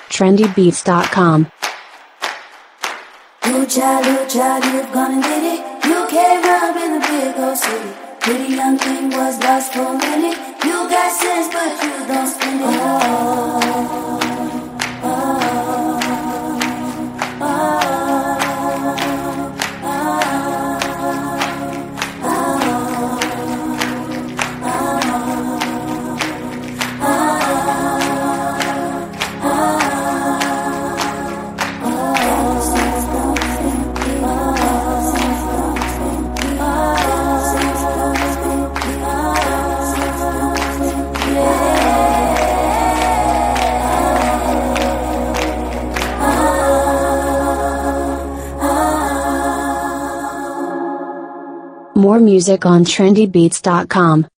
trendybeats.com. You child, you've gone and did it. You came up in the big old city. Pretty young thing was lost for a minute. You got sense, but you don't spend it. More music on trendybeats.com.